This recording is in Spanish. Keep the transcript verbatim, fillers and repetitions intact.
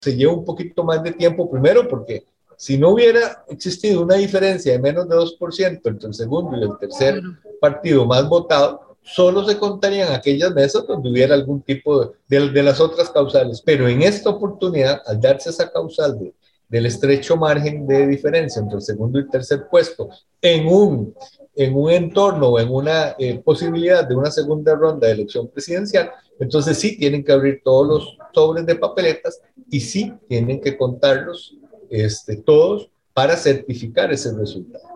se lleva un poquito más de tiempo, primero porque si no hubiera existido una diferencia de menos de dos por ciento entre el segundo y el tercer partido más votado, solo se contarían aquellas mesas donde hubiera algún tipo de, de, de las otras causales. Pero en esta oportunidad, al darse esa causal de, del estrecho margen de diferencia entre el segundo y el tercer puesto, en un, en un entorno o en una eh, posibilidad de una segunda ronda de elección presidencial, entonces sí tienen que abrir todos los sobres de papeletas y sí tienen que contarlos este, todos para certificar ese resultado.